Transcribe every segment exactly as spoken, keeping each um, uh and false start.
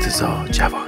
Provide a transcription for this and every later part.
مرتضی جوان.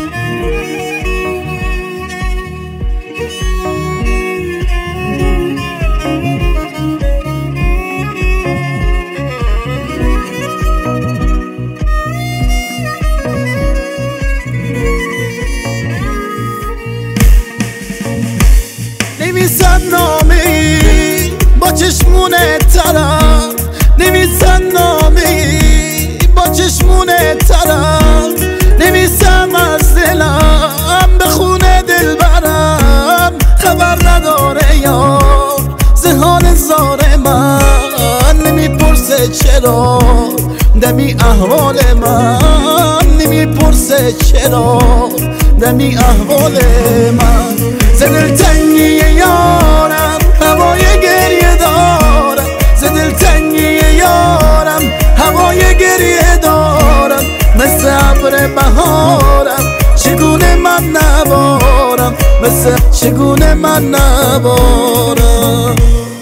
نویسم نامی با چشمون طرف، نویسم نامی با چشمون طرف، نویسم از دلم به خونه دلبرم، خبر نداره یا زهان زار من، نمیپرسه چرا دمی احوال من، نمیپرسه چرا دمی احوال من. ز دلتنگی یارم هوای گریه دارم، ز دلتنگی یارم هوای گریه دارم، مثل ابر بهارم چگونه من نبارم، مثل چگونه من نبارم.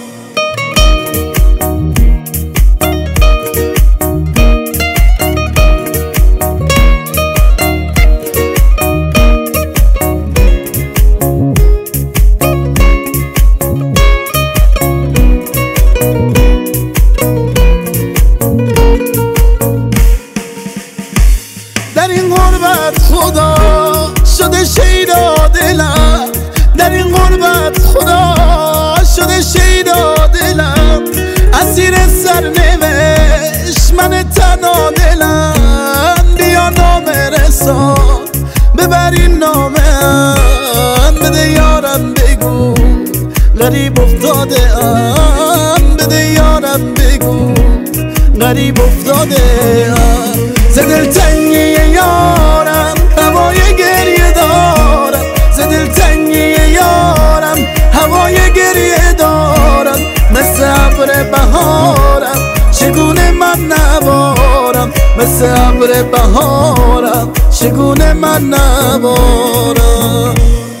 در این غربت خدا شده شیدا دلم، در این غربت خدا شده شیدا دلم، اسیر سرنوشت من تنها دلم، بیا نامه رسان ببر این نامه ام، بده یارم بگو غریب افتاده ام، بده یارم بگو غریب افتاده ام. ز دلتنگی یارم هوای گریه دارم، ز دلتنگی یارم هوای گریه دارم، مثل ابر بهارم چگونه من نبارم، مثل ابر بهارم چگونه من نبارم.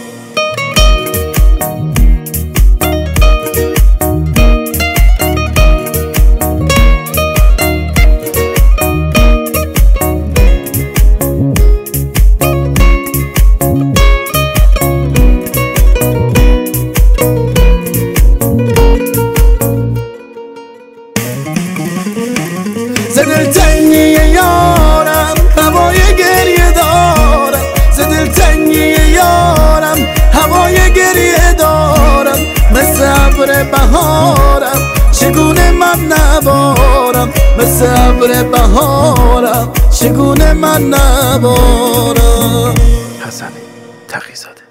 ز دلتنگی یارم هوای گریه دارم، ز دلتنگی یارم هوای گریه دارم، مثل ابر بهارم چگونه من نبارم، مثل ابر بهارم چگونه من نبارم. حسن تقی‌زاده.